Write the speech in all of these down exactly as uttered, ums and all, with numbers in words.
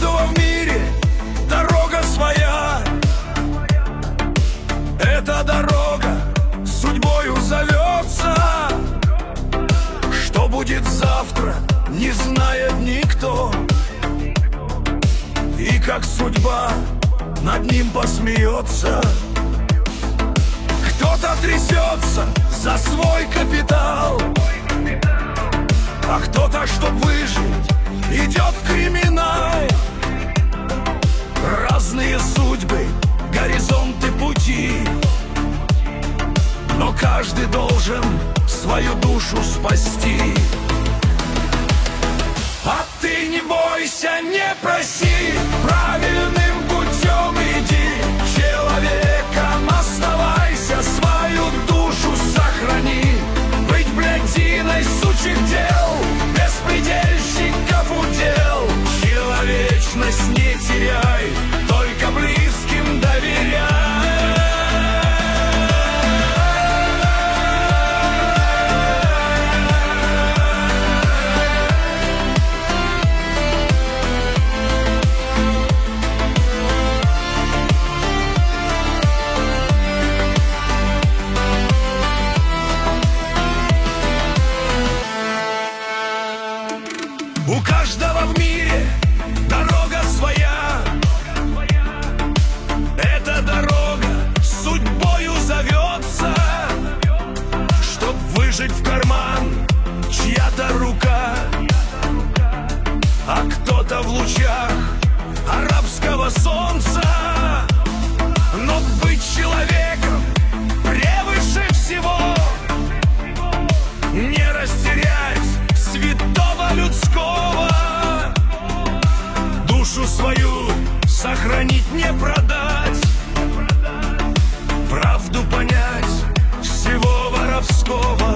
каждого в мире дорога своя. Эта дорога судьбою зовется. Что будет завтра, не знает никто. И как судьба над ним посмеется. Кто-то трясется за свой капитал, а кто-то, чтоб выжить, идет в криминал. Разные судьбы, горизонты пути, но каждый должен свою душу спасти. А ты не бойся, не проси, правильным путем иди. Человеком оставайся, свою душу сохрани. Быть блядиной сучьих дел, беспредельщиков удел. Человечность не теряй, только близким доверяй. У каждого в мире дорога своя. Эта дорога судьбою зовется. Чтоб выжить в карман чья-то рука, а кто-то в лучах арабского солнца. Но быть человеком превыше всего, не растерять святого людского. Душу свою сохранить, не продать, правду понять всего воровского.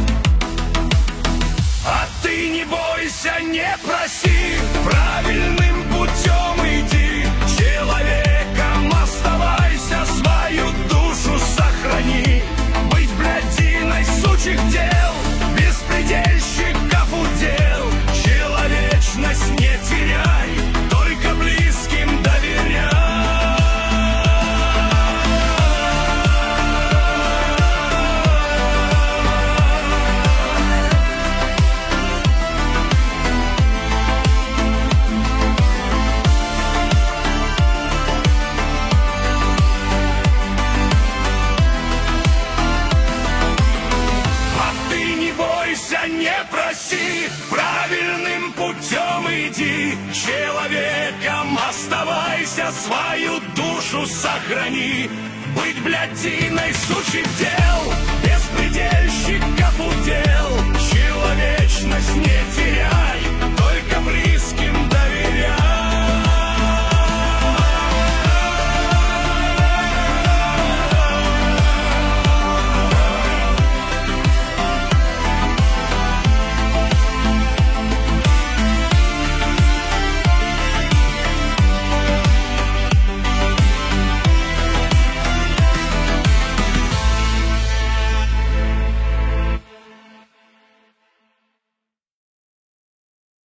А ты не бойся, не проси, правильным путем иди. Человеком оставайся, свою душу сохрани. Быть блядиной сучьих дел, беспредельщиков удел. Человечность не теряй, только близким доверяй. Не проси, правильным путем иди. Человеком оставайся, свою душу сохрани. Быть блядиной сучьих дел, беспредельщиков удел. Человечность не теряй.